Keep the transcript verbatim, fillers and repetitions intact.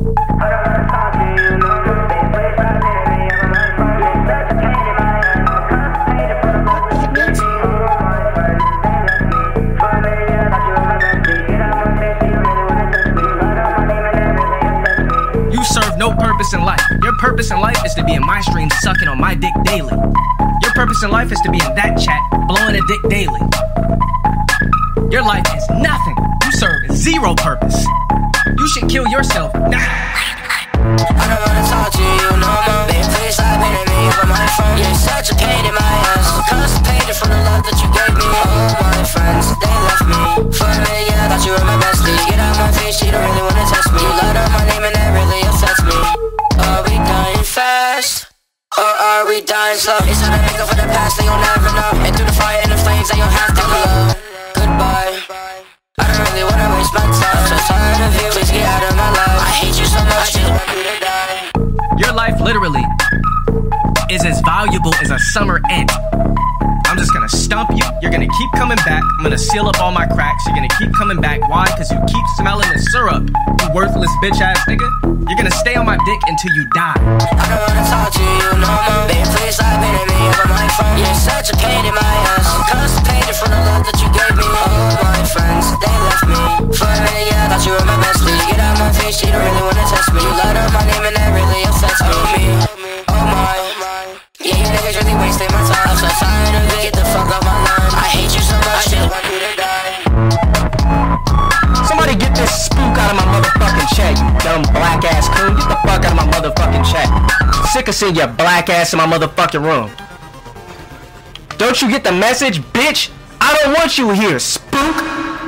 No purpose in life. Your purpose in life is to be in my stream sucking on my dick daily. Your purpose in life is to be in that chat blowing a dick daily. Your life is nothing. You serve zero purpose. You should kill yourself now. I don't wanna talk to you no more. Babe, please stop hitting me over my phone. You're such a pain in my ass. I'm constipated from the love that you gave me. All my friends, they left me. For a minute, yeah, I thought you were my bestie. Get out my face, you don't really wanna test me. You lied on my name and that really affects me. Are we dying fast? Or are we dying slow? It's time to make up for the past, they you'll never know. And through the fire and the flames, they you'll have to go. Goodbye. I don't really wanna waste my time. So tired of you, please get out of my life. I hate you so much, I just want you to die. Your life literally is as valuable as a summer ant. I'm just gonna stump you, you're gonna keep coming back. I'm gonna seal up all my cracks, you're gonna keep coming back. Why? Cause you keep smelling the syrup, you worthless bitch ass nigga. You're gonna stay on my dick until you die. I don't wanna talk to you no more. Babe, please stop hitting me over my phone. You're such a pain in my ass. I'm constipated from the love that you gave me. All my friends, they left me. For a minute, yeah, I thought you were my bestie. Get out my face, you don't really wanna test me. You lied on my name and that really affects me. Oh, me, oh my. Yeah, you niggas really wasting my time. I'm so tired of it, get the fuck off my line. I hate you so much, I just want you to die. Somebody get this spook out of my motherfucking chat, you dumb black ass coon. Get the fuck out of my motherfucking chat. Sick of seeing your black ass in my motherfucking room. Don't you get the message, bitch? I don't want you here, spook.